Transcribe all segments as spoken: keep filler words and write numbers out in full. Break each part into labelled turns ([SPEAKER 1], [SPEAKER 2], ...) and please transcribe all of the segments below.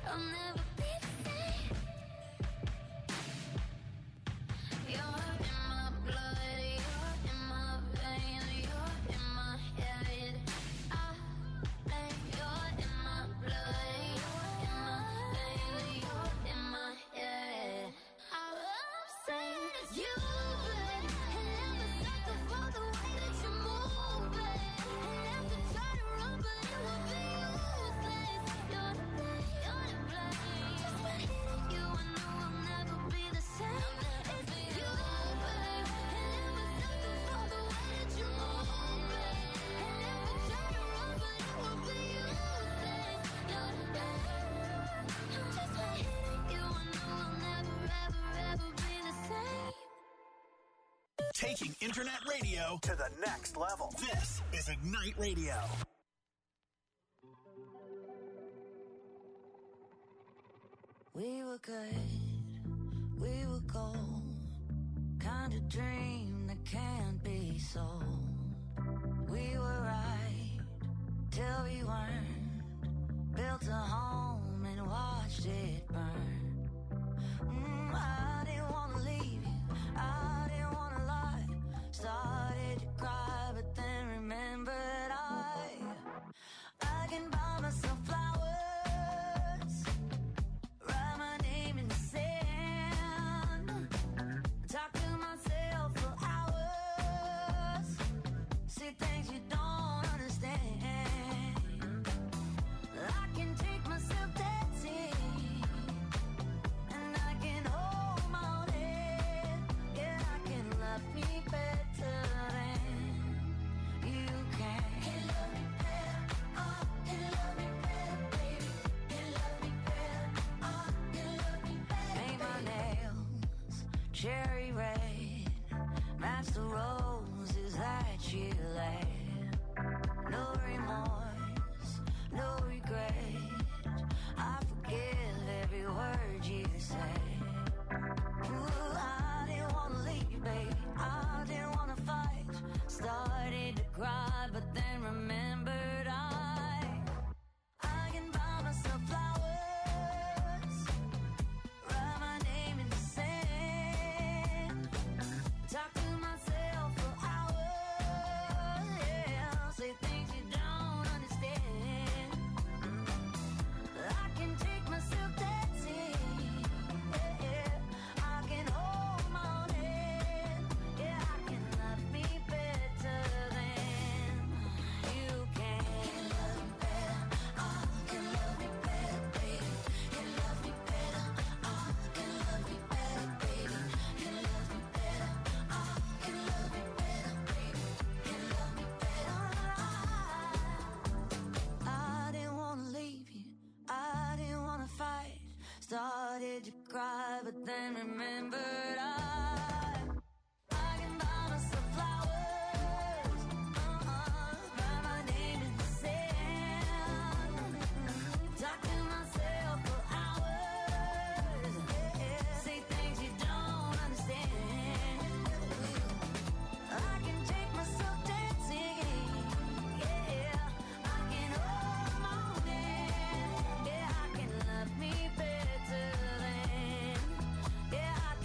[SPEAKER 1] I'll never be the same. You're in my blood, you're in my veins, you're in my head. I think you're in my blood, you're in my veins, you're in my head. I'm saying it's you, babe, and I'm a sucker for the way that you move, babe. And after trying to run, but it will be useless. You're the blame, you're the blame. Just when hitting you, I know I'll never be the same. It's you, babe, and I'm a sucker for the way that you move, babe. And after trying to run, but it will be useless. You're the blame. Just when hitting you, I know I'll never, ever, ever be the same.
[SPEAKER 2] Taking internet radio to the next level. This is Ignite Radio.
[SPEAKER 3] We were good, we were gold, kind of dream that can't be sold. We were right till we weren't, built a home and watched it burn. Mm, I didn't want to leave you, I didn't want to lie, started to cry but then remembered I, I can buy myself flowers, write my name in the sand, talk to myself for hours, see things you don't understand. I can take myself dancing, and I can hold my own head. Yeah, I can love me better than you can. Can love me better, oh, can love me better, baby. Can love me better, oh, can love me better. Paint my nails cherry red, match the roses that you laid. No remorse, no regret, I forgive every word you say. Ooh, I didn't wanna leave, babe, I didn't wanna fight, started to cry but then remembered I, I can buy myself flowers, write my name in the sand, talk to myself for hours, yeah, say things you don't understand. I can take myself dancing, yeah, yeah, I can hold my own head, yeah, I can love me better than you can. Can love me better, oh, can love me better, baby. Can love me better, oh, can love me better, baby. Can love me better, oh, can love me better, baby. Can love me better, oh. I didn't wanna leave you, I didn't wanna fight, started to cry but then remembered I, I can buy myself flowers, uh-uh, write my name in the sand, talk to myself for hours, yeah, say things you don't understand. I can take myself dancing, yeah, I can hold my own hand, yeah, I can love me better than, yeah, I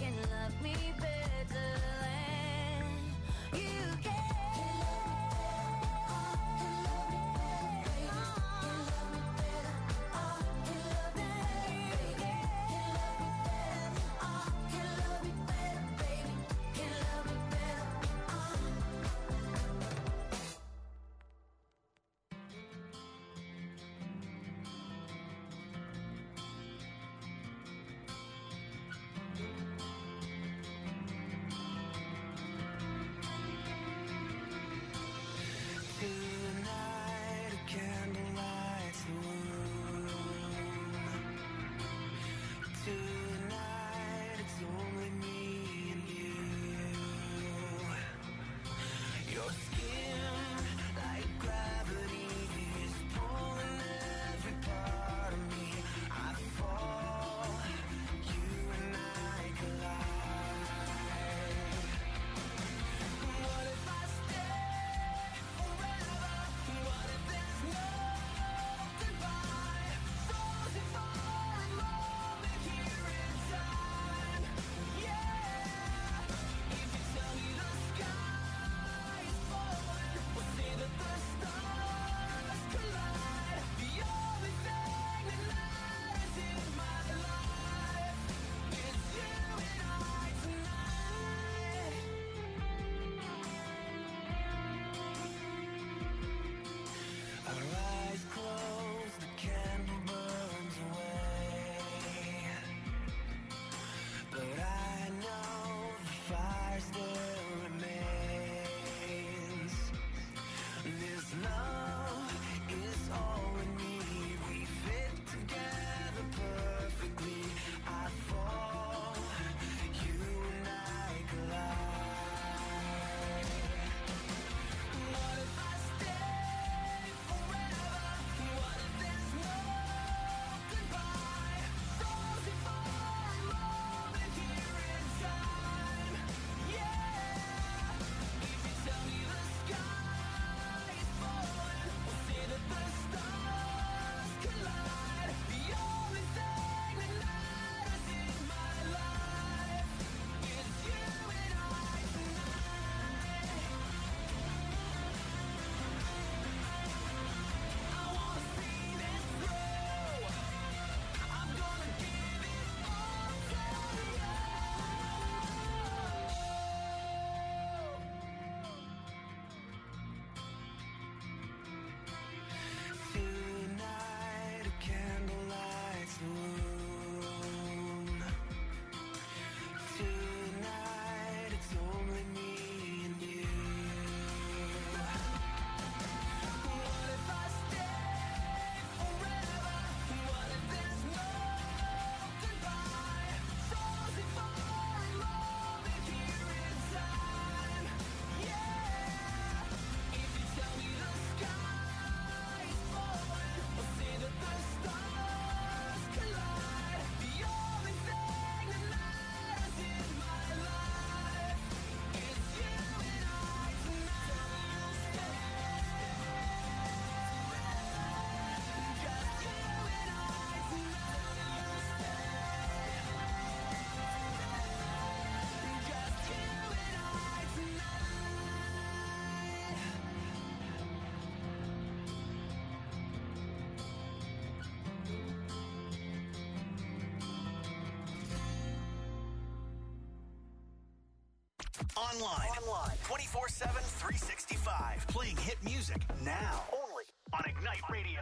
[SPEAKER 2] Online. Online. twenty-four seven, three sixty-five. Playing hit music now. Only on Ignite Radio.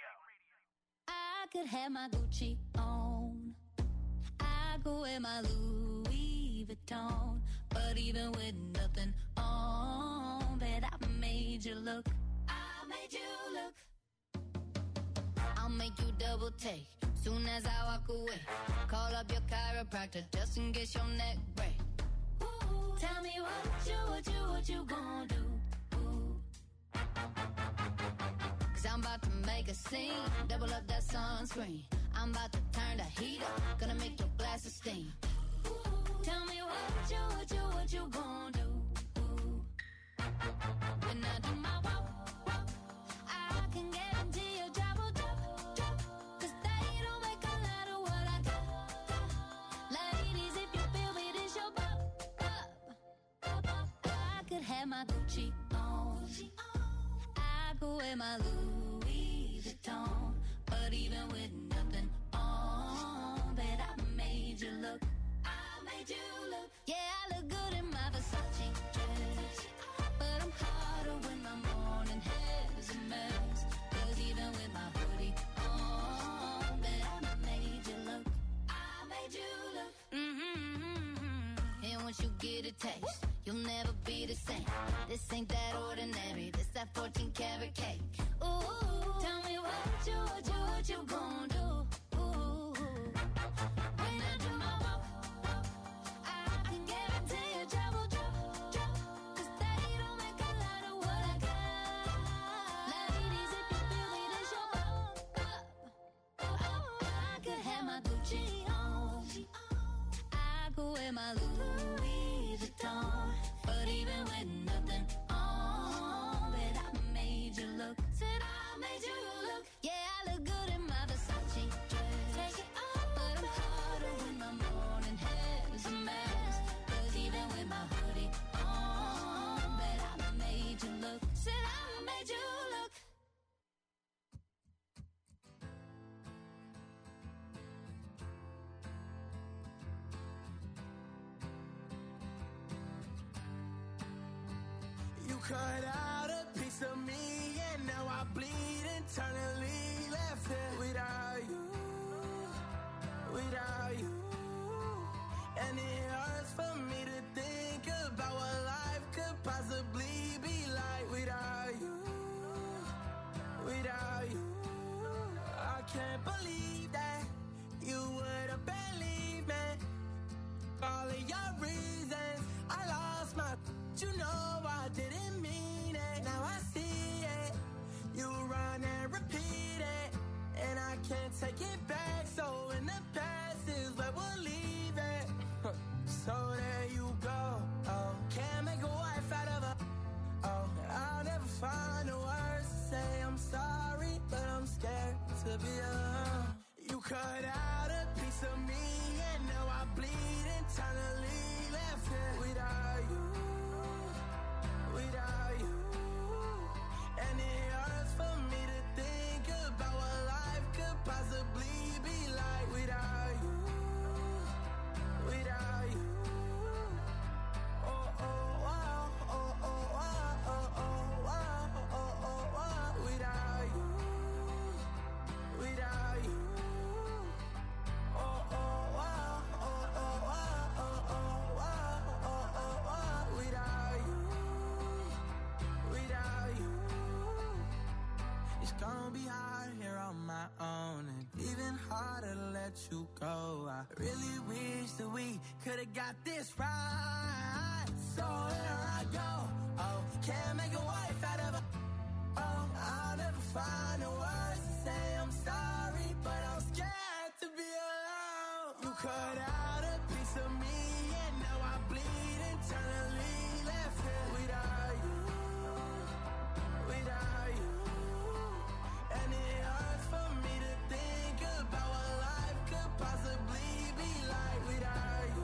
[SPEAKER 3] I could have my Gucci on. I go wear my Louis Vuitton. But even with nothing on, bet I made you look. I made you look. I'll make you double take soon as I walk away. Call up your chiropractor just in case your neck break. Ooh, tell me what you, what you, what you gonna do. Ooh. Cause I'm about to make a scene. Double up that sunscreen. I'm about to turn the heat up. Gonna make your glasses steam. Ooh, tell me what you, what you, what you gonna do. Ooh. When I do my walk, walk, I can guarantee your job will drop, drop. Cause they don't make a lot of what I got, got. Ladies, if you feel me, this your pop, pop, pop. I could have my Gucci on. I could wear my Louis Vuitton. But even with nothing on, bet I made you look. I made you look. Yeah, I look good in my Versace dress. But I'm hotter when my morning hair's a mess. Cause even with my hoodie on, bet I made you look. I made you look. Mm-hmm. And once you get a taste, you'll never be the same. This ain't that ordinary. This that fourteen karat cake. Ooh, tell me what you, what you, what you gon' do. Ooh, when I do my walk, walk, I can guarantee your job will drop, drop. Cause they don't make a lot of what I got. Ladies, if you feel me, this your pop, pop, pop. I could have my Gucci on. I could wear my Louis Vuitton. But even with nothing on, bet I made you look. Said I made you look. Yeah, I look good in my Versace dress. Take it off, but I'm hotter when my morning hair's a mess. Cause even with my hoodie on, bet I made you look. Said I made you look.
[SPEAKER 4] You cut out a piece of me and now I bleed internally. Left here without you, without you. And it hurts for me to think about what life could possibly be like without you, without you. I can't believe that you would have believed me. All of your reasons, I lost my, you know I didn't mean it. Now I see it. You run and repeat it, and I can't take it back. So in the past is where we'll leave it. So there you go. Oh, can't make a wife out of her. Oh, I'll never find the words to say I'm sorry, but I'm scared to be alone. You cut out a piece of me, and now I bleed internally. Left here without you, without you. And it hurts for me to think about what life could possibly be like without you, without you. Oh, oh, wow, oh, oh, wow, oh, oh, wow, oh, oh, wow, without you, without you. Oh, oh, wow, oh, oh, wow, oh, oh, wow, oh, oh, wow, without you, without you. It's gonna be hard here on my own, and even harder to let you go. I really wish that we could've got this right. So here I go. Oh, can't make a wife out of her. Oh, I'll never find the words to say I'm sorry, but I'm scared to be alone. You cut out a piece of me, and now I bleed internally. Left here without you, without you. And it hurts for me to think about what life could possibly be like without you,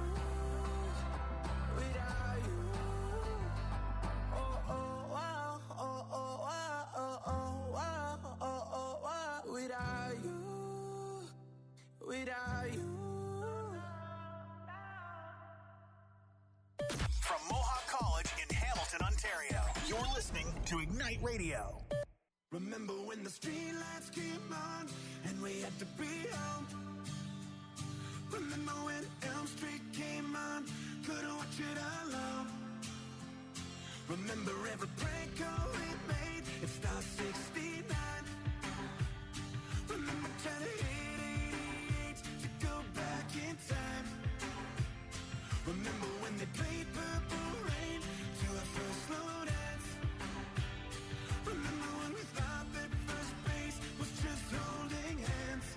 [SPEAKER 4] without you. Oh, oh, wow, oh, oh, wow, oh, oh, wow, oh, oh, wow, without you.
[SPEAKER 2] to Ignite Radio.
[SPEAKER 4] Remember when the streetlights came on and we had to be home? Remember when Elm Street came on, couldn't watch it alone? Remember every prank call we made, it Star sixty-nine. Remember trying to hit eighty-eight to go back in time. Remember when they played Purple Rain to our first slow dance. Remember when we thought that first base was just holding hands.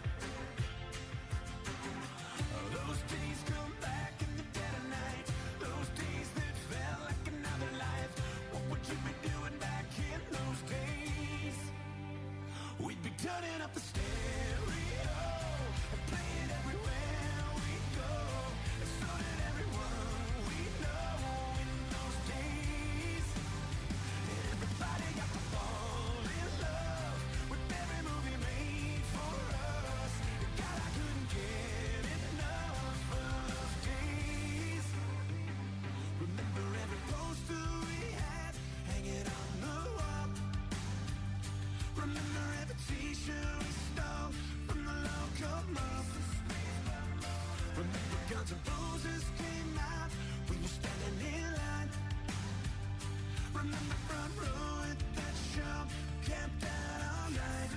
[SPEAKER 4] Oh, those days come back in the dead of night. Those days that felt like another life. What would you be doing back in those days? We'd be turning up the stereo and playing everywhere we go. And so did everyone we know in those days. And everybody got to fall in love with every movie made for us. God, I couldn't get enough of those days. Remember every poster we had hanging on the wall. Remember every t-shirt we stole from the local mall. Remember Guns N' Roses came out, we were standing in line. Remember front row at that show, camped out all night.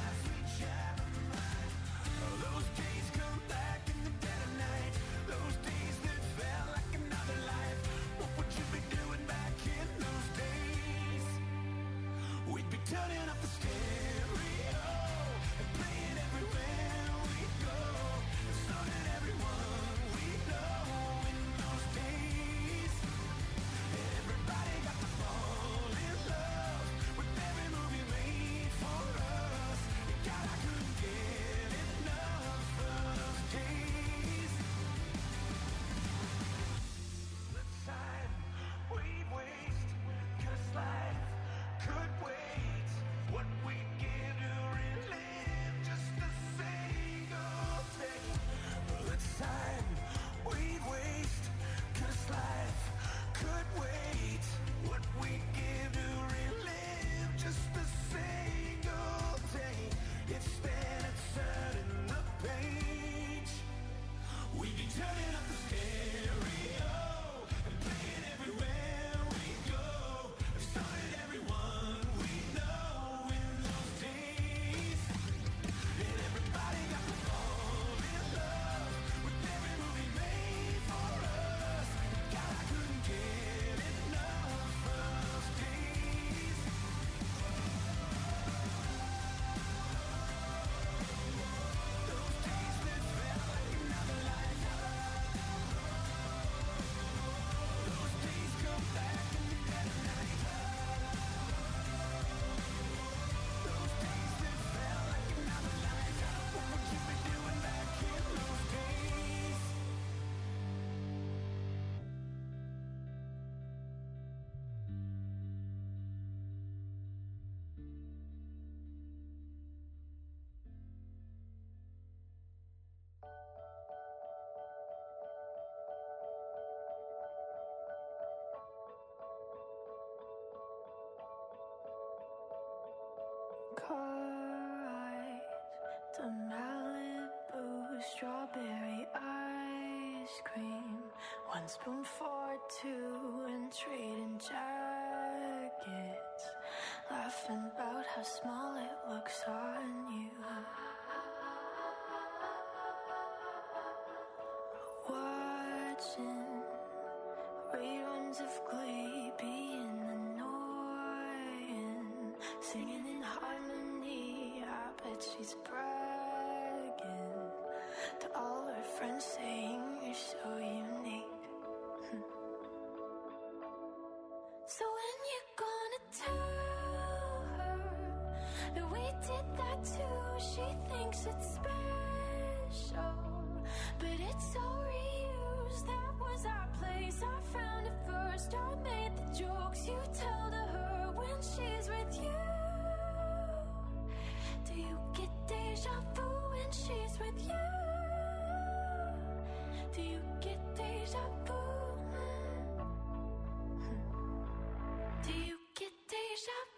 [SPEAKER 4] Oh, those days come back in the dead of night. Those days that felt like another life. What would you be doing back in those days? We'd be turning up the stereo and playing everywhere we go. And so did everyone we know in those days. Everybody got to fall in love with every movie made for us. And God, I couldn't get enough of those days. Let's sign, we waste, 'cause life could wait. What we give to relive just a single day. Let's sign, we waste, 'cause life could wait. What we give to relive just a single day. It's then it's turning the page. We be turning up the stereo and playing everywhere we go. And so did everyone we know in those days. And everybody got to fall in love with every movie made for us. God, I couldn't get enough of those days. Those days that felt like another life. Those days come back in the dead of night. Those days that felt like another life. What would you be doing back in those days?
[SPEAKER 3] Car ride to Malibu, strawberry ice cream. One spoon for two and trading jackets. Laughing about how small it looks on you. Watching reruns of Glee being annoying. Singing in harmony, I bet she's bragging to all her friends, saying you're so unique. So when you gonna tell her that we did that too? She thinks it's special, but it's so reused. That was our place, I found it first. I made the jokes you tell to her when she's with you. Do you get deja vu when she's with you? Do you get deja vu? Do you get deja vu?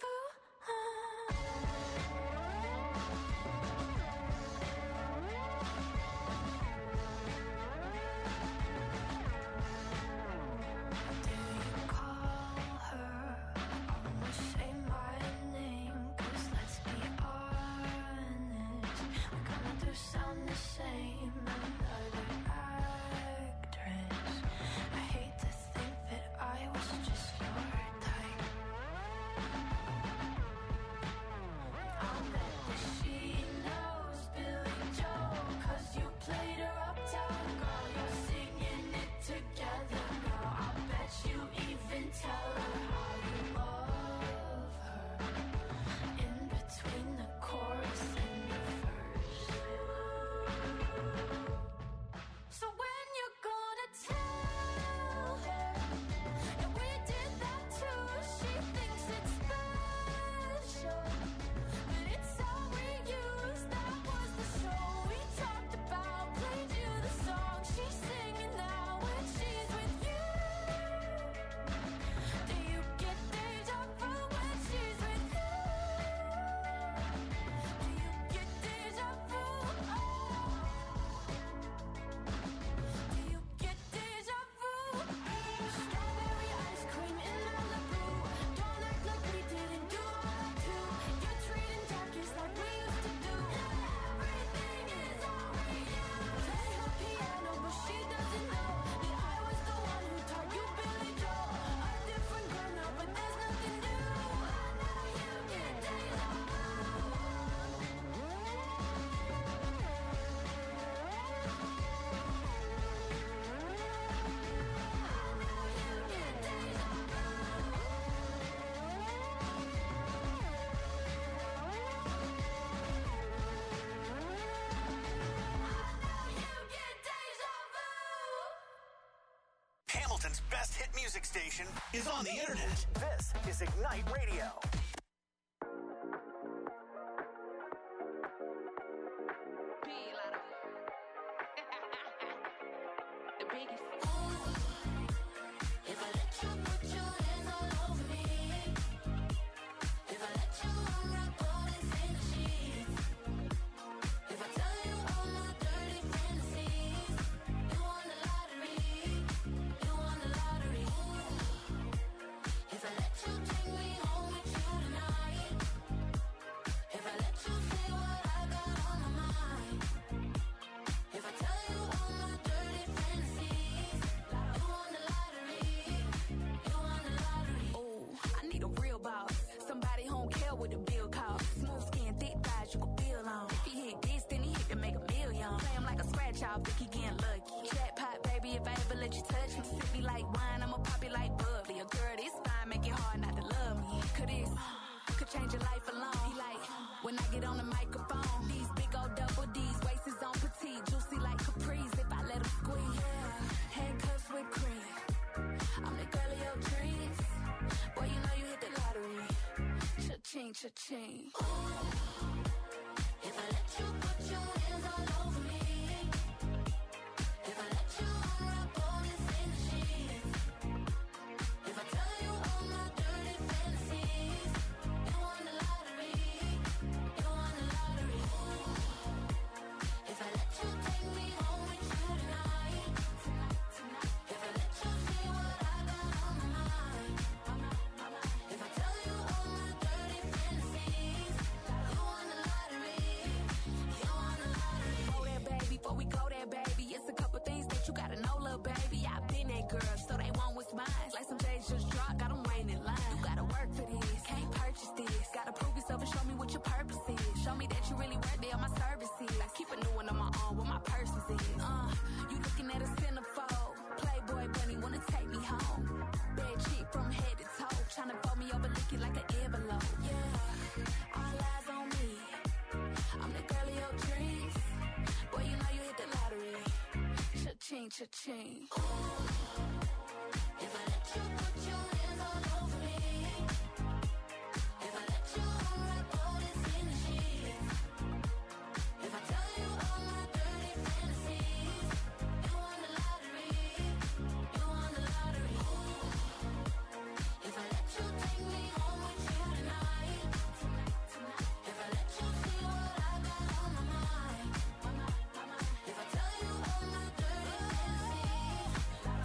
[SPEAKER 3] sound the same. Another actress. I hate to think that I was just your type. I'll bet that she knows Billy Joel, 'cause you played her uptown girl. You're singing it together now. I'll bet you even tell her how you love her in between the chorus and the verse. So when you're gonna tell her that we did that too, she thinks it's special, but it's all we used. That was the show we talked about. Played you the song she's singing now when she's with you. Do you get deja vu when she's with you? Do you get deja vu? Oh. Do you get deja vu? Strawberry ice cream in Malibu. Don't act like we didn't do all that too. You're treating darkest like we used to do. Everything is all we use. Play her piano, but she doesn't know that I was the one who taught you Billy Joel. A different girl now, but there's nothing new. I know you get deja vu.
[SPEAKER 2] Hamilton's best hit music station is on the internet. This is Ignite Radio.
[SPEAKER 3] If I let you put your hands all over me, if I let you unwrap all this in the sheets, if I tell you all my dirty fantasies, you won the lottery, you won the lottery. If I let you take me home with you tonight, if I let you say what I got on my mind, if I tell you all my dirty fantasies, you won the lottery, you won the lottery.
[SPEAKER 5] Oh, I need a real boss. Somebody home care with a bill call. Smooth skin, thick thighs, you can feel on. If he hit this, then he hit to make a million. Play him like a scratch off, think he getting lucky. Jackpot, baby, if I ever let you touch me. Sip me like wine, I'ma pop it like bubbly. A girl this fine, make it hard not to love me. Could this, could change your life alone. He like, when I get on the microphone, these big old double D's, waist is on petite, juicy like capris. If I let him squeeze, handcuffs with cream. I'm the girl of your dreams. Boy, you know you hit the lottery. Cha-ching, cha-ching.
[SPEAKER 3] If I let you put your hands all over me, if I let you unwrap all this in the sheets, if I tell you all my dirty fantasies, you won the lottery, you won the lottery. If I let you take me home with you tonight, if I let you say what I got on my mind, if I tell you all my dirty fantasies, you won the lottery, you won the lottery.
[SPEAKER 5] Go there, baby, before we go there, baby. It's a couple things that you gotta know, little baby. I've been that girl, so they want what's mine. Like some days just dropped, got them waiting in line. You gotta work for this, can't purchase this. Gotta prove yourself and show me what your purpose is. Show me that you really worth it on my services. I keep a new one on my arm, what my purpose is. Uh, you looking at a centerfold. Playboy bunny wanna take me home. Bad chick from head to toe, tryna fold me over, looking like an envelope. Yeah, all eyes on me. I'm the girl of your dreams. Boy, you know you hit the lottery. Cha-ching, cha-ching.
[SPEAKER 3] If I let you put your hands all over me, if I let you unwrap all this in the sheets, if I tell you all my dirty fantasies, you won the lottery, you won the lottery. If I let you take me home with you tonight, if I let you see what I got on my mind, if I tell you all my dirty fantasies,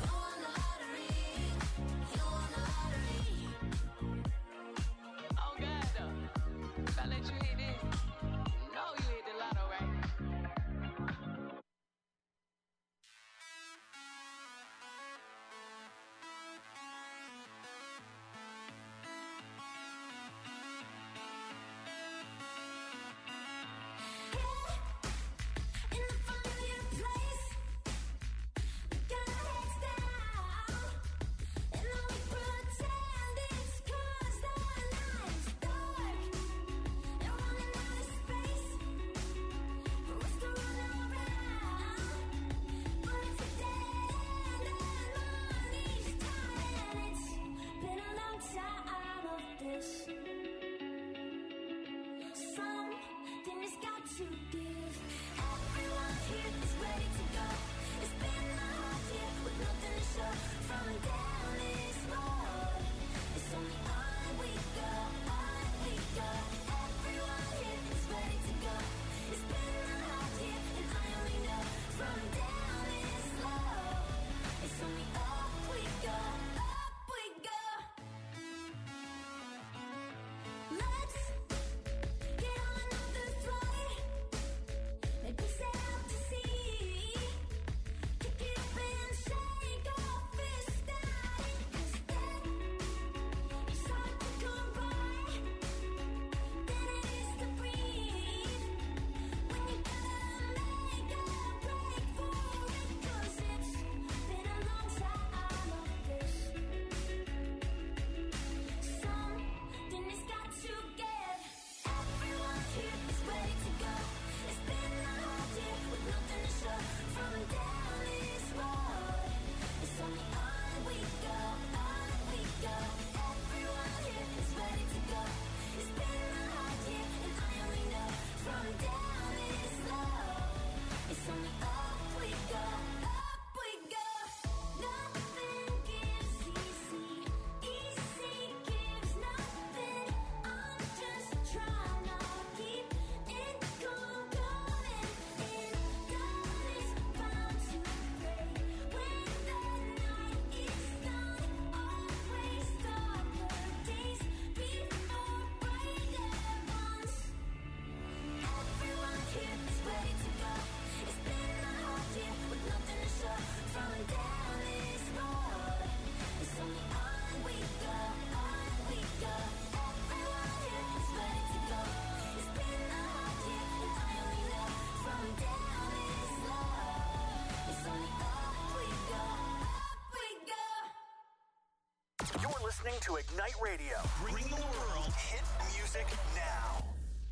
[SPEAKER 2] listening to Ignite Radio. Bring the world hit music now.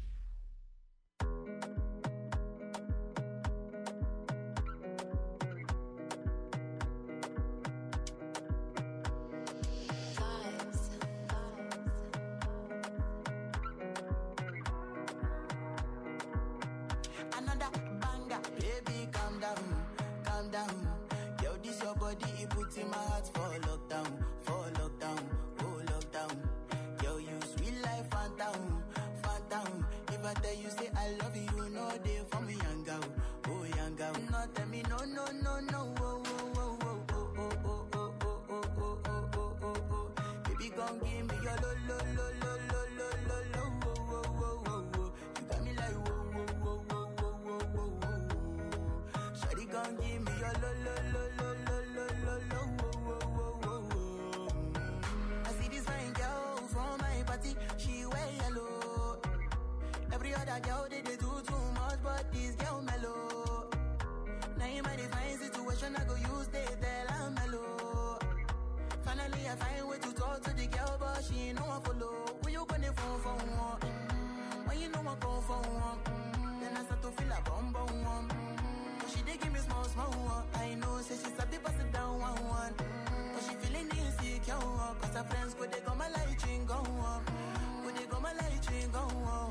[SPEAKER 4] Another banger, baby, calm down, calm down. Yo, this your body, it puts in my heart for lockdown, for lockdown, oh lockdown. Yo, you sweet life, phantom, phantom. If I tell you say I love you, no day for me, young girl, oh young girl. No tell me no, no, no, no, oh, oh, oh, oh, oh, oh, oh, oh, oh, oh, oh, oh, oh, oh, oh. Baby, gon' give me your lo, lo, lo, lo, lo, lo, lo, lo, oh, oh, oh, oh, oh. You got me like whoa, whoa, whoa, whoa, whoa, whoa, whoa, whoa. Shawty gon' give me your lo, lo, lo, lo, lo, lo, lo, lo, whoa, whoa, whoa, whoa, whoa. I see this fine girl from my party, she wear yellow. Every other girl they, they do too much, but this girl mellow. Now in my divine situation, I go use they tell I'm mellow. Finally I find way to talk to the girl, but she ain't no one follow. Who you gonna phone for one? Mm-hmm. When you know I go for one, mm-hmm. Then I start to feel a bum bum one. Mm-hmm. But she dey give me small small one. I know say she's a bit pass it down one one. Mm-hmm. But she feeling insecure, cause her friends go they go my light ring go on. Go they go my light ring go on.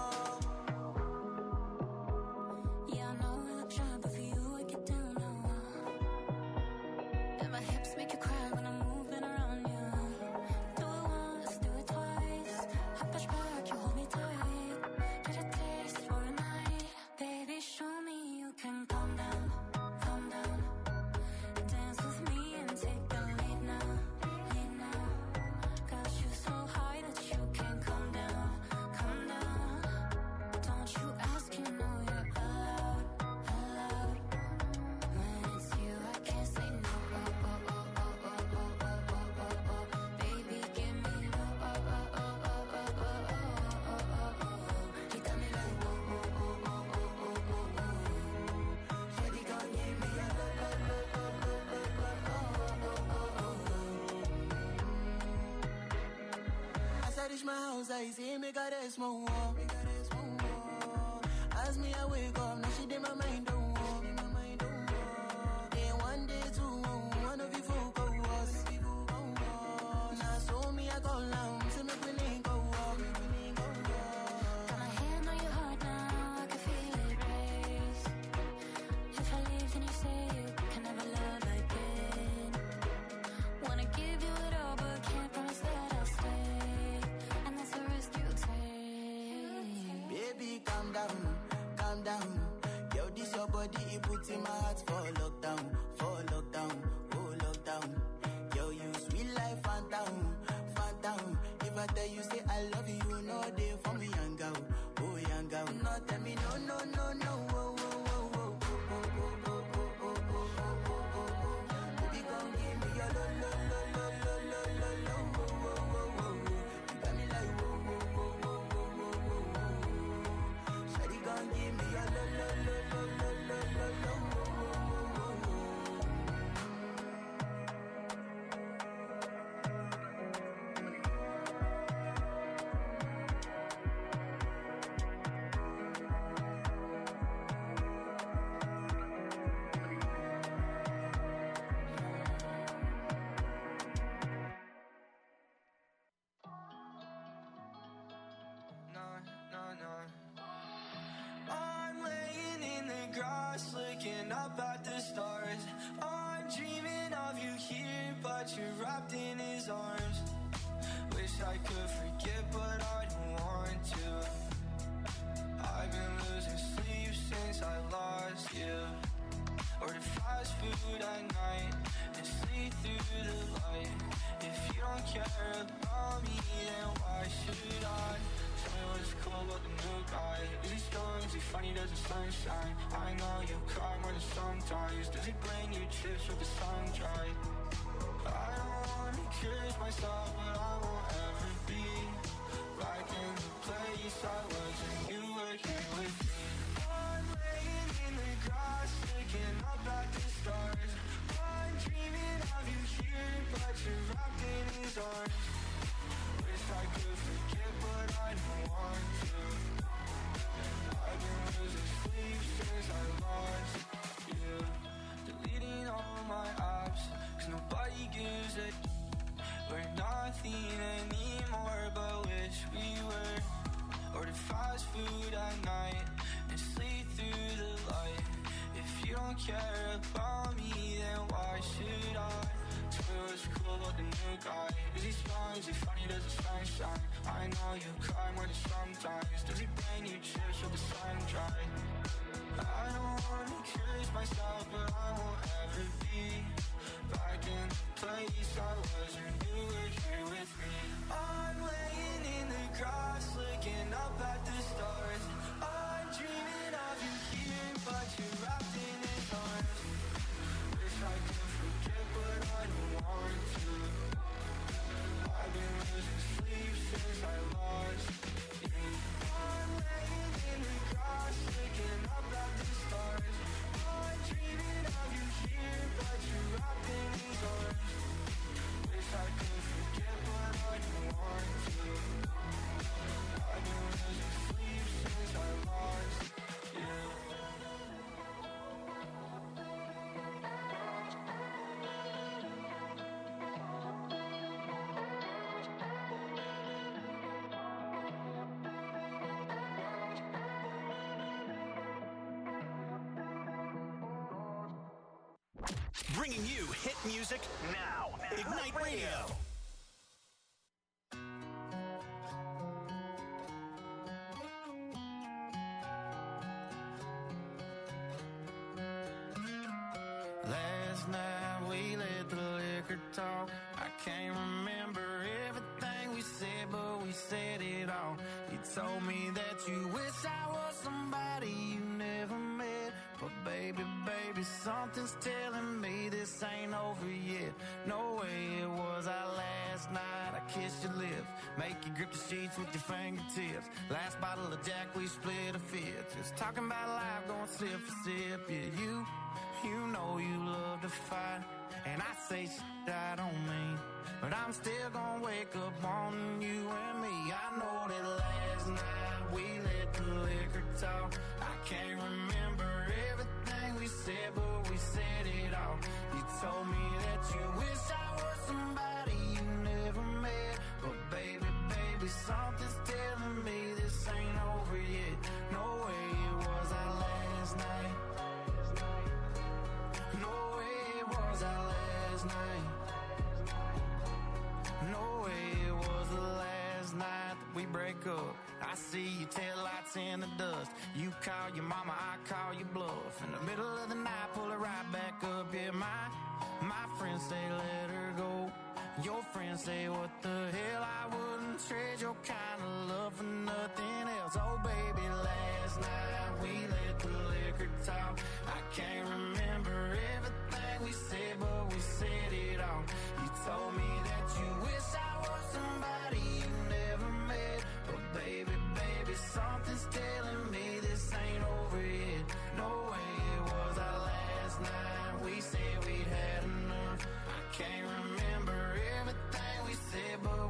[SPEAKER 5] Yeah, I know I look shy, but for you I get down low. And my hips make you cry when I'm moving around you. Do it once, do it twice. I push back, you hold me tight. Get a taste for a night. Baby, show me you can calm down, calm down. Dance with me and take the lead now, lead now. Got you so high that you can't come down, come down. Don't you ask, you know you're allowed, allowed. When it's you, I can't say no. Oh, oh, oh, oh, oh, oh, oh, oh, oh, oh. Baby, give me low. Oh, oh, oh, oh, oh, oh, oh, oh, oh, oh. You got me like whoa, whoa, whoa, whoa, whoa, whoa, whoa, whoa. Shawty gon' give me a lo, lo, lo, lo, lo, lo, lo, oh, oh, oh, oh.
[SPEAKER 4] As I reach my house, I see me got a small wall. As me, I wake up, now she did my mind don't walk. Then one day, two, one of you folk go us. Now so me, I go long, so me we link go walk.
[SPEAKER 5] Got my hand on your heart now, I can feel it race. If I leave, then you say you can never love again. Wanna give you it all, but can't promise that I'll stay. And that's the risk you take.
[SPEAKER 4] Baby, calm down, calm down. Yo, this your body, it puts in my heart for lockdown, for lockdown, oh lockdown. Yo, you sweet life, phantom, phantom. If I tell you say I love you, no day for me, young girl, oh young girl. No, tell me no, no, no, no, oh, oh, oh, oh, oh, oh, oh, oh, oh, oh, oh, oh, oh. Baby, gon' give me your lo, lo, lo, lo, lo, lo, lo, lo, oh, oh, oh, oh. You got me like whoa, whoa, whoa, whoa, whoa, whoa, whoa, whoa. Shawty gon' give me your lo, lo, lo, lo, lo, lo, lo, lo, oh, oh, oh, oh, oh.
[SPEAKER 6] No, no, no. I'm laying in the grass, looking up at the stars. I'm dreaming of you here, but you're wrapped in his arms. Wish I could forget, but I don't want to. I've been losing sleep since I lost you. Order fast food at night and sleep through the light. If you don't care about me, then why should I? Tell me what's cool about the new guy. Is he strong? Is he funny? Does the sunshine? I know you cry more than sometimes. Does he bring you chips with the sun dry? I don't wanna curse myself, but I won't ever be back in the place I was when you were here with me. I'm laying in the grass, looking up at the stars. I'm dreaming of you here, but you're wrapped in his arms. Is it funny, does the sun shine? I know you cry more than sometimes. Does it bring you tears till the sun dry? I don't wanna curse myself, but I won't ever be back in the place I was when you were here with me. I'm laying in the grass, looking up at the stars. I'm dreaming of you here, but you're wrapped in his arms. Wish I could forget, but I don't want to. I've been losing sleep since I lost you. I'm laying in the grass, looking up at the stars. I'm dreaming of you here, but you're wrapped in his arms. Wish I could forget, but I don't want to. I've been losing sleep since I lost you.
[SPEAKER 2] Bringing you hit music now. Ignite Radio.
[SPEAKER 7] Last night we let the liquor talk. I can't remember everything we said, but we said it all. You told me that you wish I was somebody you never met. But baby, baby, something's telling me this ain't over yet. No way it was our last night. I kissed your lips, make you grip the sheets with your fingertips. Last bottle of Jack, we split a fifth. Just talking about life, going sip for sip. Yeah, you, you know you love to fight. And I say shit I don't mean, but I'm still gonna wake up wanting you and me. I know that last night we let the liquor talk. I can't remember everything we said, but we said it all. You told me that you wish I was somebody you never met. But baby, baby, something's telling me this ain't over yet. No way it was our last night. No way it was our last night. No way it was the last night that we break up. I see your taillights in the dust. You call your mama, I call your bluff. In the middle of the night, pull her right back up. Yeah, my, my friends say let her go. Your friends say what the hell, I wouldn't trade your kind of love for nothing else. Oh baby, last night we let the liquor talk. I can't remember everything we said, but we said it all. You told me that you wish I was somebody you never met. But baby, baby, something's telling me this ain't over yet. No way it was our last night. We said we'd had enough. I can't remember everything we said, but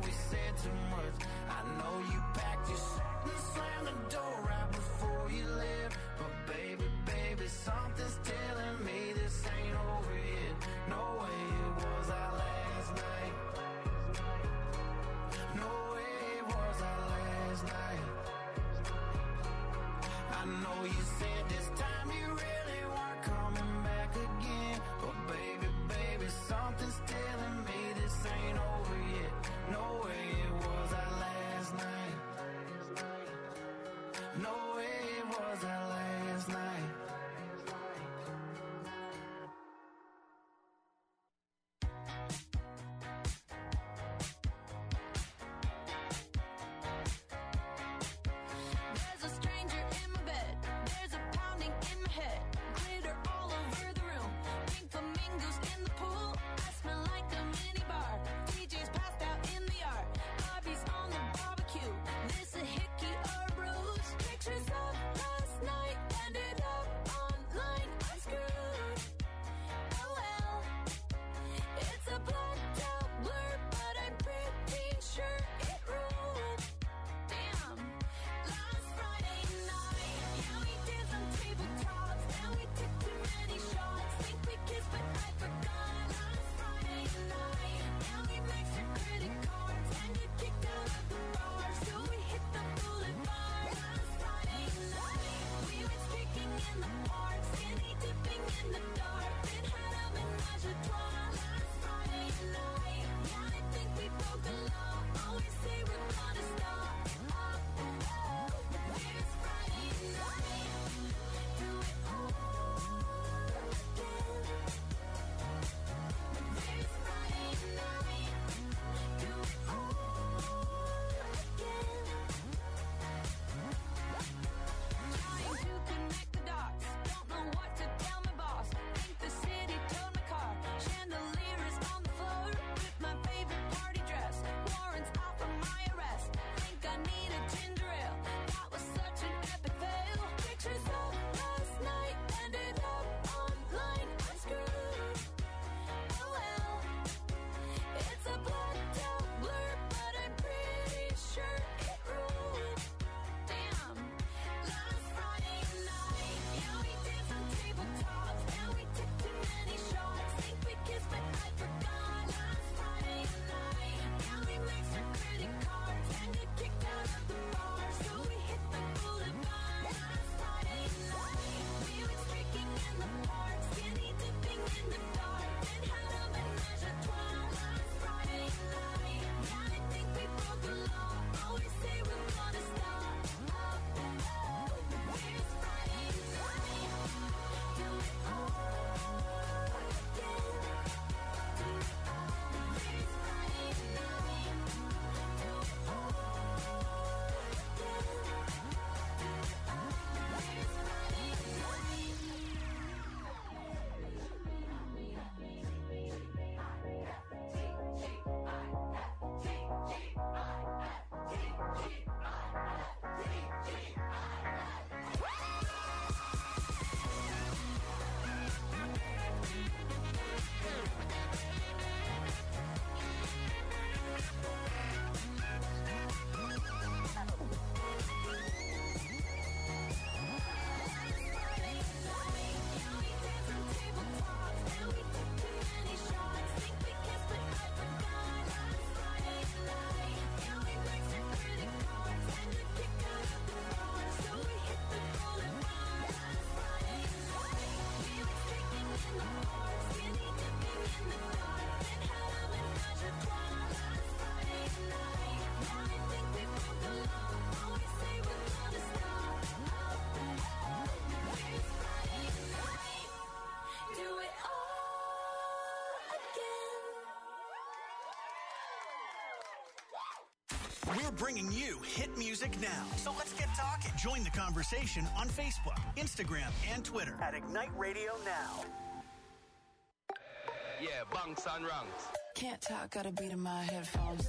[SPEAKER 2] We're bringing you hit music now. So let's get talking. Join the conversation on Facebook, Instagram, and Twitter at Ignite Radio Now.
[SPEAKER 8] Yeah, bunks and ranks.
[SPEAKER 5] Can't talk, got a beat in my headphones.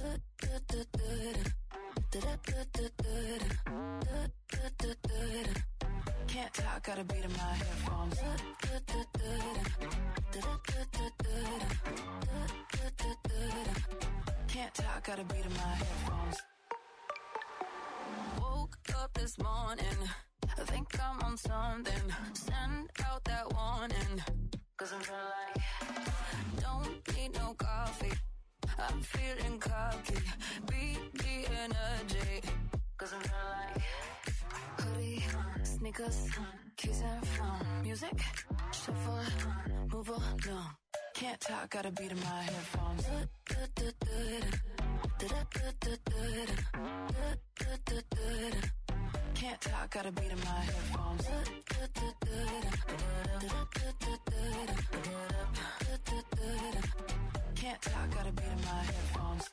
[SPEAKER 5] Can't talk, got a beat in my headphones. Can't talk, got a beat in my headphones. Woke up this morning, I think I'm on something. Send out that warning, cause I'm feeling like don't need no coffee. I'm feeling cocky, beat the energy, cause I'm feeling like hoodie, sneakers, keys and phone, music, shuffle, move along. Can't talk, got a beat in my headphones. Can't talk, got a beat in my headphones. Can't talk, got a beat in my headphones.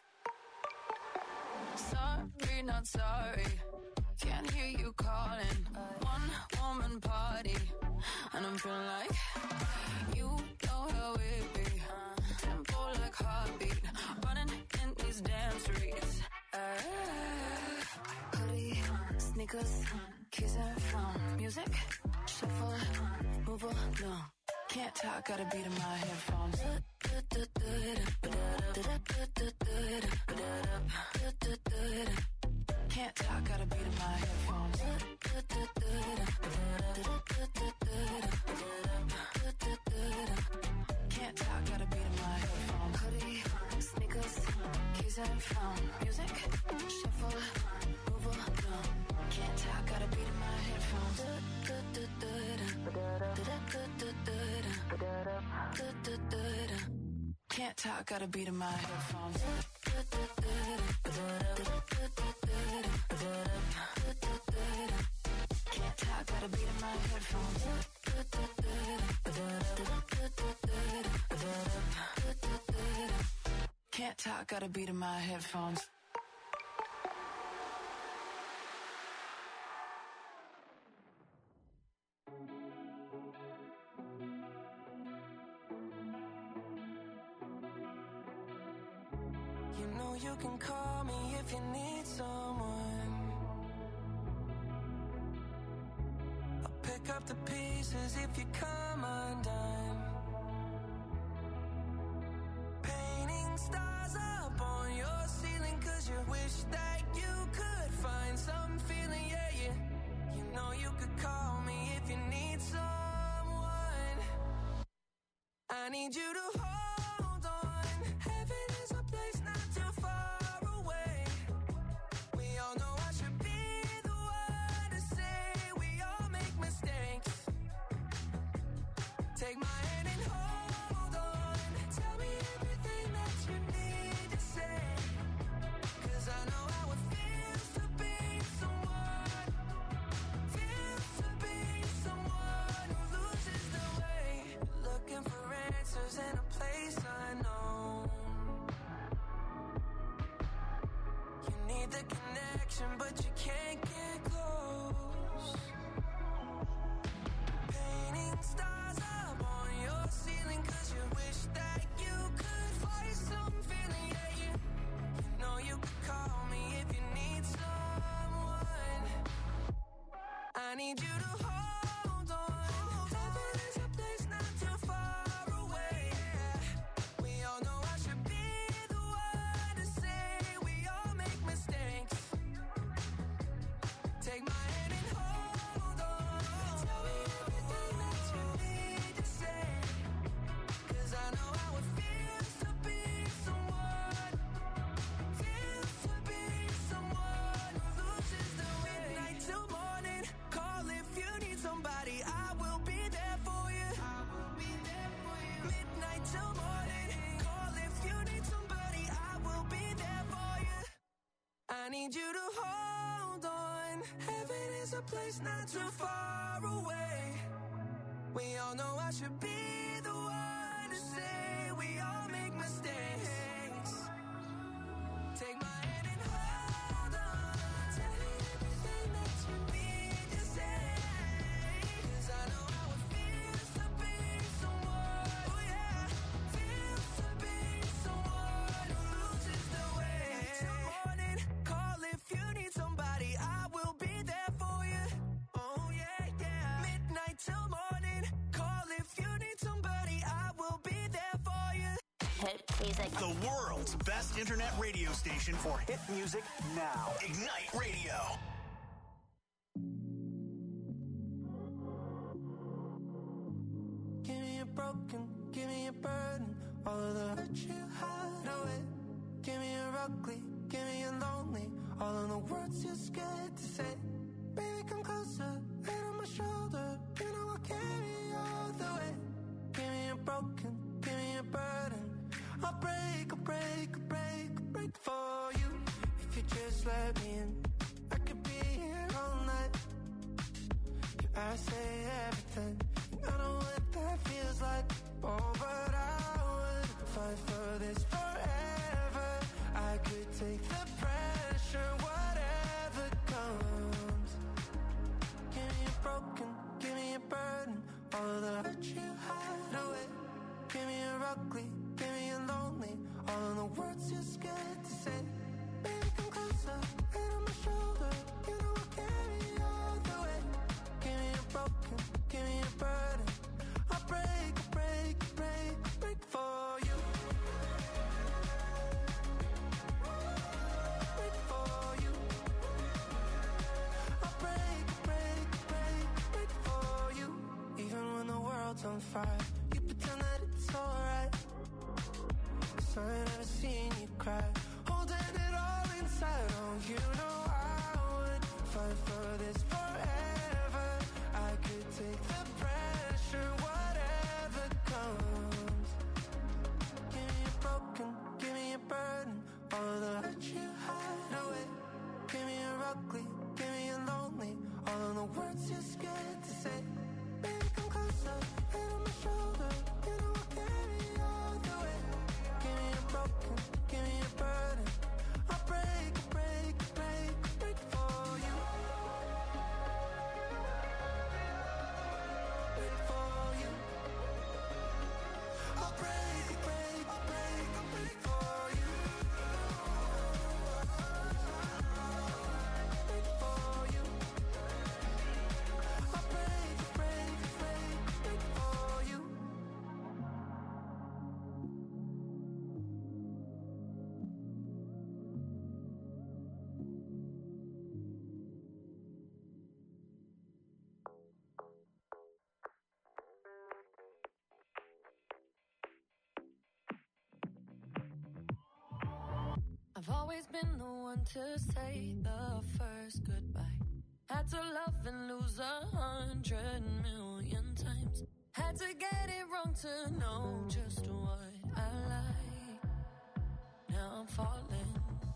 [SPEAKER 5] Sorry, not sorry. Can't hear you calling. One woman party, and I'm feeling like you know how it be. Tempo like heartbeat, running in these damn streets. Uh, hoodie, sneakers, keys and phone, music, shuffle, move along. Can't talk, got a beat in my headphones. Can't talk, got a beat in my headphones. Can't talk, got a beat in my headphones. Hoodie, sneakers, keys and phone, music, shuffle, move along. Can't talk, got a beat in my headphones. Can't talk, got a beat in my headphones. Can't talk, got a beat in my headphones. Can't talk, got a beat in my headphones.
[SPEAKER 4] You know you can call me if you need someone. I'll pick up the pieces if you come undone. Painting stars up on your ceiling cause you wish that you could find some feeling, yeah, yeah. You know you could call me if you need someone. I need you to hold on. Heaven is a place not too far away. We all know I should be the one to say we all make mistakes. Take my hand and hold on. Tell me everything that you need to say. Cause I know how it feels to be someone. Feels to be someone who loses the way. Looking for answers in a place unknown. You need the connection, but you can't get close. Painting stars up on your ceiling cause you wish that you could find some feeling, yeah, you, you know you could call me if you need someone. I need you to hold on. Heaven is a place not too far away. We all know I should be the one to say we all make mistakes. Take my hand and hold on. Tell me everything that you need to say. Cause I know how it feels to be someone. Feels to be someone who loses the way. Midnight till morning, call if you need somebody. I will be there for you. I will be there for you. Midnight till morning, call if you need somebody. I will be there for you. I need you to hold on. Heaven is a place not too far away. We all know I should be the one to say we all make mistakes. Take my hand and hold on.
[SPEAKER 1] hit music.
[SPEAKER 2] The world's best internet radio station for hit music now. Ignite Radio.
[SPEAKER 4] Give me a broken, give me a burden, all of the hurt you hide away. Give me a ugly, give me a lonely, all of the words you're scared to say. Baby, come closer, head on my shoulder, you know I'll carry you all the way. Give me a broken, give me a burden, I'll break, I'll break, I'll break, I'll break for you. If you just let me in, I could be here all night. I say everything, and I know what that feels like. Oh, but I would fight for this forever. I could take the pressure, whatever comes. Give me a broken, give me a burden, all of the hurt you hide away. Give me a ugly, give me a lonely, all of the words you're scared to say. Baby, come closer, head on my shoulder, you know I'll carry you all the way. Give me a broken, give me a burden, I'll break, I'll break, I'll break, I'll break for you. Break for you. I'll break, break, break, break for you. Even when the world's on fire, you pretend that it's alright. 'Cause I ain't never seen you cry, holding it all inside. Oh, you know I would fight for this forever. I could take the pressure, whatever comes. Give me a broken, give me a burden, all of the hurt you hide away. Give me a ugly, give me a lonely, all of the words you're scared to say. Baby, come closer, head on my shoulder, you know I'll carry you all the way. Give me a broken, give me a burden, I'll break, break, break, break for you. Break for you. I'll break, break, break, break for you. Break for you. I'll break, break, break, break for you.
[SPEAKER 8] I've always been the one to say the first goodbye. Had to love and lose a hundred million times. Had to get it wrong to know just what I like. Now I'm falling.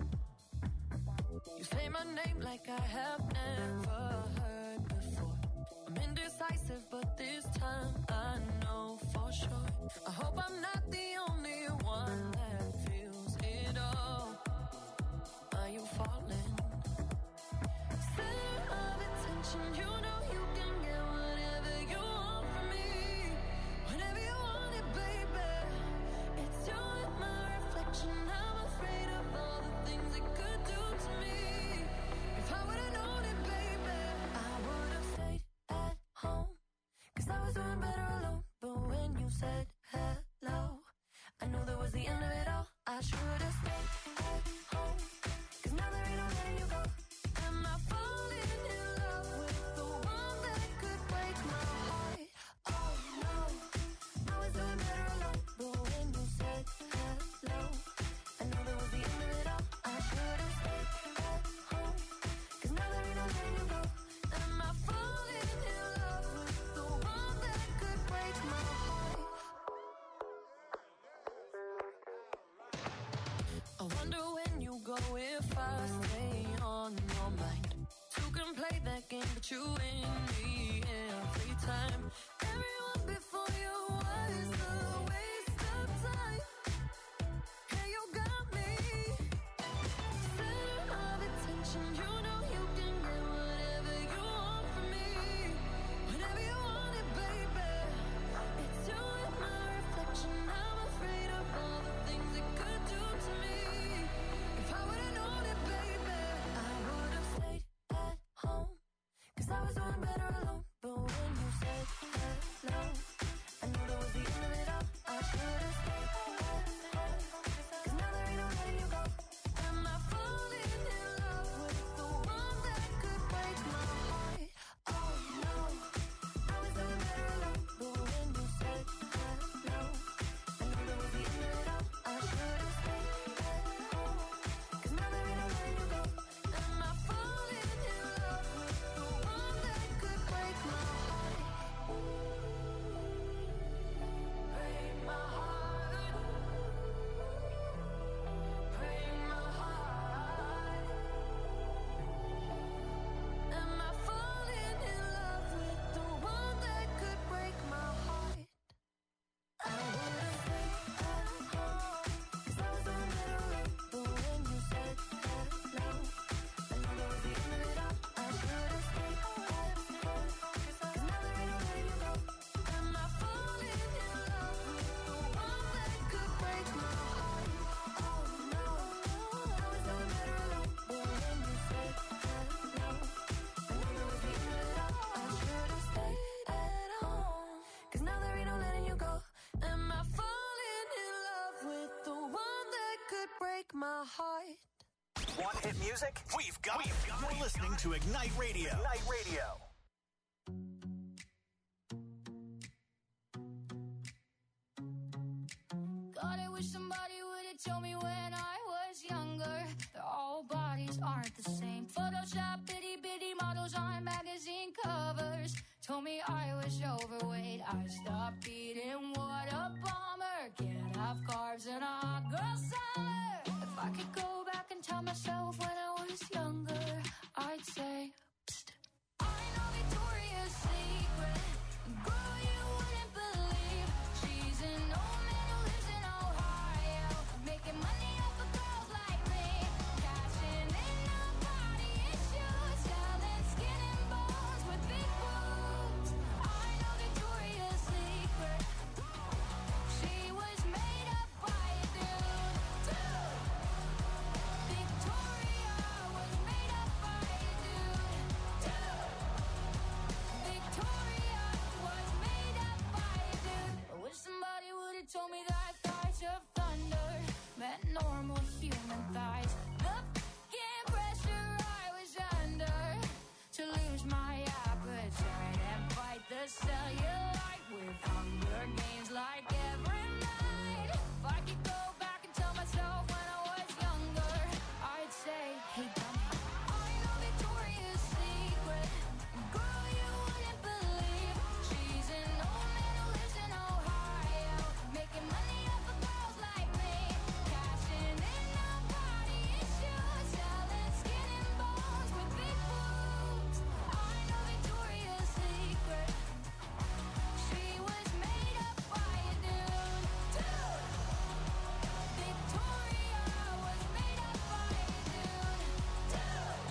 [SPEAKER 8] You say my name like I have never heard before. I'm indecisive, but this time I know for sure. I hope I'm not the only one that feels it all. Are you falling? Center of attention, you know you can get whatever you want from me. Whenever you want it, baby. It's you and my reflection. I'm afraid of all the things it could do to me. If I would've known it, baby, I would've stayed at home. 'Cause I was doing better alone. But when you said hello, I knew that was the end of it all. I should've stayed at home. 'Cause now there ain't no letting you go. Am I falling in love with the one that could break my heart? Oh no, I was doing better alone. But when you said hello, I knew that was the end of it all. I should've stayed at home. 'Cause now there ain't no letting you go. Am I falling in love with the one that could break my heart? I wonder when you go if I stay on your mind. Two can play that game, but you win me every time. Everyone before you was a waste of time. Yeah, you got me. Center of attention, you know you can get whatever you want from me. Whenever you want it, baby. It's you and my reflection. I'm afraid of all the things it could do to me. If I would've known it, baby, I would've stayed at home. 'Cause I was doing better alone. But when you said heart.
[SPEAKER 2] Want hit music? We've got it. You're listening to Ignite Radio. Ignite Radio.
[SPEAKER 8] God, I wish somebody would have told me when I was younger that all bodies aren't the same. Photoshop bitty bitty models on magazine covers told me I was overweight. I stopped eating. What a bummer. Can't have carbs in a hot girl summer. If I could go back and tell myself when I was younger, I'd say, psst. I know Victoria's Secret. Girl, you wouldn't believe. She's an old man who lives in Ohio, making money off of girls like me, cashing in on body issues, selling skin and bones with big boobs. I know Victoria's Secret. She was made up by a dude. Dude. Victoria was made up by a dude. Dude. Victoria was made up by a dude. I wish somebody would have told me that thighs of thunder meant normal human thighs. The fucking pressure I was under to lose my appetite and fight the cellulite with Hunger Games like every night. If I could go back and tell myself when I was younger, I'd say, hey dummy, I know Victoria's Secret. Girl, you wouldn't believe. She's an old man who lives in Ohio, making money off of girls like me, cashing in on body issues, selling skin and bones with big boobs. I know Victoria's Secret. She was made up by a dude. Dude. Victoria was made up by a dude. Dude.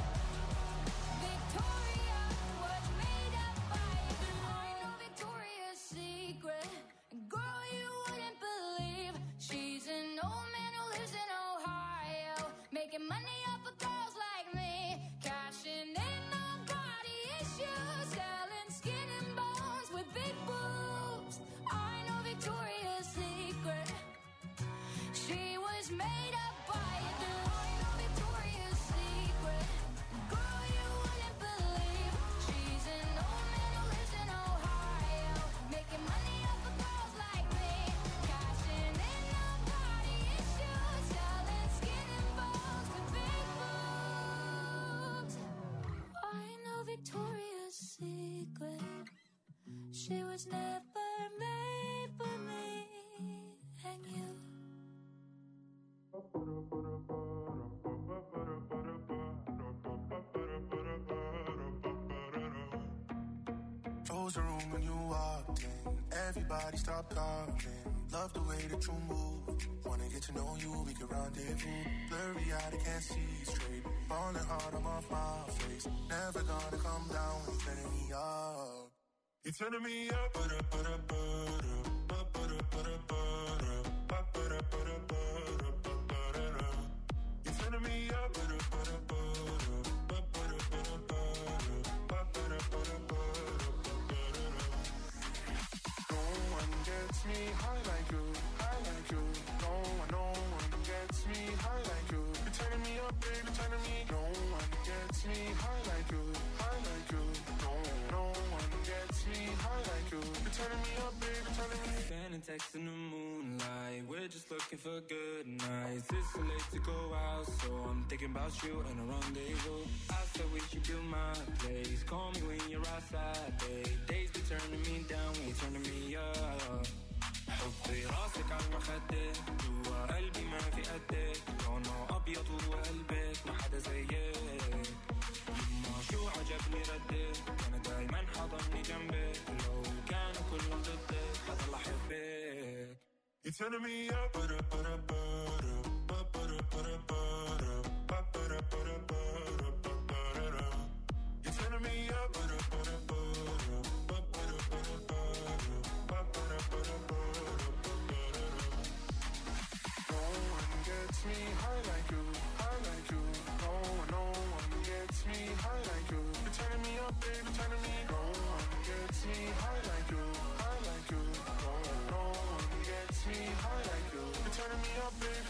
[SPEAKER 8] Victoria was made up by a dude. I know Victoria's Secret. Girl, you wouldn't believe. She's an old man who lives in Ohio, making money off of girls like me, cashing in on body issues, selling skin and bones with big boobs. I know Victoria's Secret. She was made up by a dude. I know Victoria's Secret. Girl, you wouldn't believe. She's an old man who lives in Ohio, making money off of girls like me, cashing in on body issues, selling skin and bones with big boobs. I know Victoria's Secret. She was never made for me and you.
[SPEAKER 9] Close the room when you walked in. Everybody stop talking. Love the way that you move. Wanna get to know you, we can rendezvous. Blurry eyed, I can't see straight. Falling hard, I'm off my face. Never gonna come down when you're turning me up. You're turning me up. You're turning me up. No one gets me high like you, high like you. No one, no one gets me high like you. You're turning me up, baby, turning me. No one gets me high like you, high like you. No, no one gets me high like you. You're turning me up, baby, turning me.
[SPEAKER 6] Sending texts in the moonlight. We're just looking for good nights. It's too late to go out, so I'm thinking about you and a rendezvous. I said we should do my place. Call me when you're outside, babe. Days be turning me down when you're turning me up. حطي راسك على المخدة جوا قلبي ما في قدك لونه أبيض وقلبك ما حدا زيك يما شو عجبني ردك أنا دايما حضني جنبك لو كانوا كلهم ضدك حضل أحبك.
[SPEAKER 9] You're turning me up. You're turning me up. Me high like you, high like you. No one, no one gets me high like you. You're turning me up, baby, turning me. No one gets me high like you, high like you. No, no one gets me high like you. You're turning me up, baby.